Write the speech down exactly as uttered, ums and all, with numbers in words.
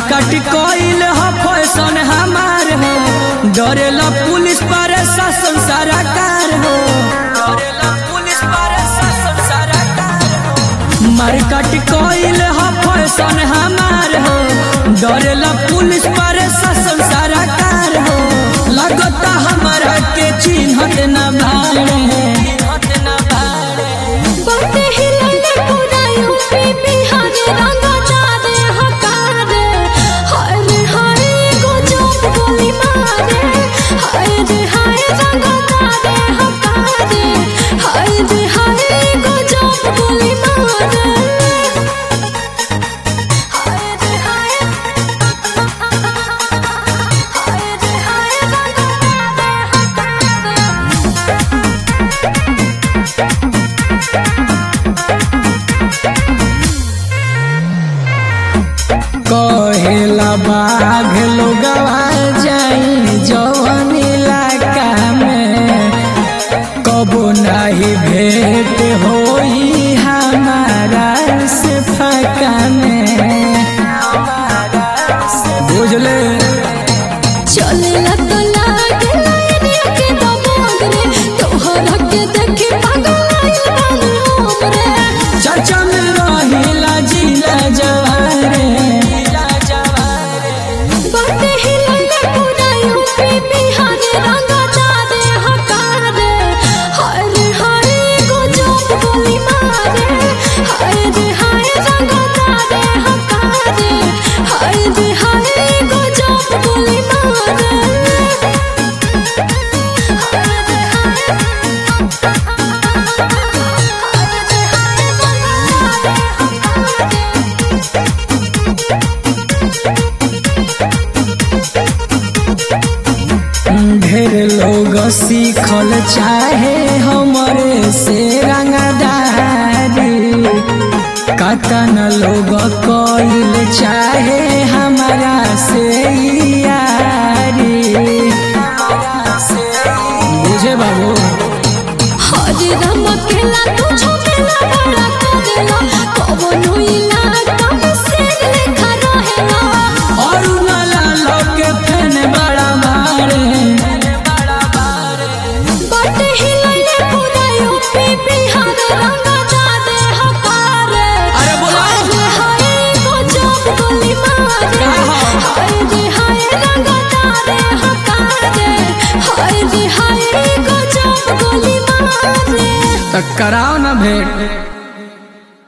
Market कोइल हो fashion हमार हो, डरेला पुलिस प्रशासन सरकार हो, डरेला पुलिस प्रशासन सरकार हो। मार्केट कोइल हो फैशन हमार हो, डरेला पुलिस प्रशासन सरकार हो। लगता हमारा के चिन्हत न बाड़े, कहेला बाघ लोगवा जाई जवन इलाका में, कबो नहीं भेंट होई हमारा से फका में, बुझले चलेला तो लागे लाइनिया के दबोग रे, तोहरा के देखे पागल हमरे। चाचा में रहिला जिला जवारे, बाटे हिलने पूरा यूपी बिहार रंगता दे हकारे। हाय रे हाय गजब गोली मारे, हाय रे हाय रंगता दे हकारे। हाय रे हाय गजब गोली मारे, हाय रे हाय ढेर लोग सीखल चाहे हमरे से रंगदारी, कतन लोग कइल चाहे हमारा से यारी, बुझे बाबू हरे राम केला तू झमेला बड़ा करेला, कवनो इलाका में शेर लेखा रहेला। और नाला लोग के फैन बड़ा मारे, बाटे हिलने पूरा यूपी बिहार रंगता दे हकारे। अरे बोला। हाय रे हाय गजब गोली मारे, हाय रे हाय रंगता दे हकारे। हाय रे हाय गजब गोली मारे। तो कराओ ना भेंट।